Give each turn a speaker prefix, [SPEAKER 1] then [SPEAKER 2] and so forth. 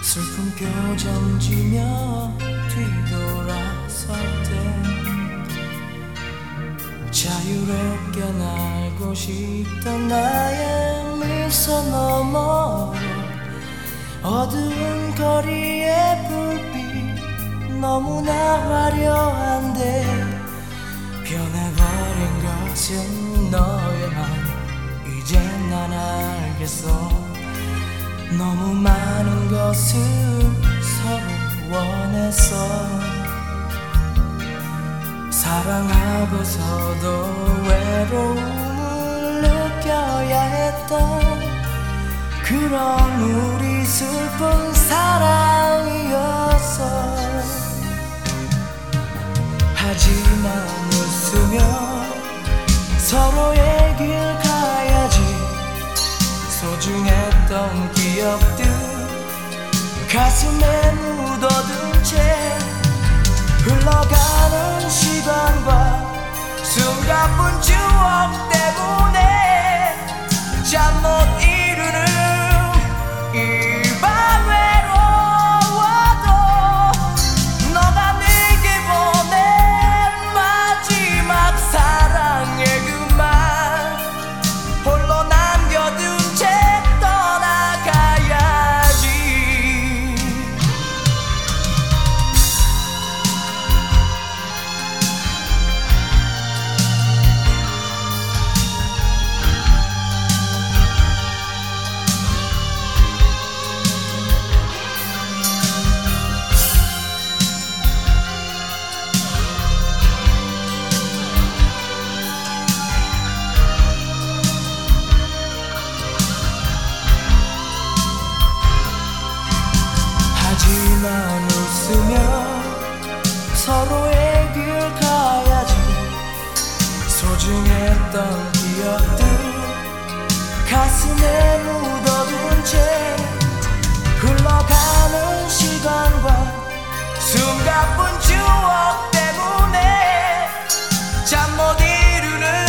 [SPEAKER 1] 슬픈 표정 지며 뒤돌아설 때 자유롭게 날고 싶던 나의 미소 너머로 어두운 거리의 불빛 너무나 화려한데 변해버린 것은 너에만 이제 난 알겠어. 너무 많은 것을 서로 원했어. 사랑하고서도 외로움을 느껴야 했던 그런 우리 슬픈 사랑이었어. 하지만 웃으며 서로의 길 가야지. 소중했던 기억들 가슴에 묻어둔 채 흘러가는 시간과 숨가쁜 추억 때문에 잠 못 이루는 이 밤 외로워도 너가 내게 보낸 마지막 사랑의 그 말 홀로 남겨둔 채 떠나가야지. 하지만 웃으며 서로의 길 가야지. 소중했던 기억들 가슴에 묻어둔 채 흘러가는 시간과 숨가쁜 추억 때문에 잠 못 이루는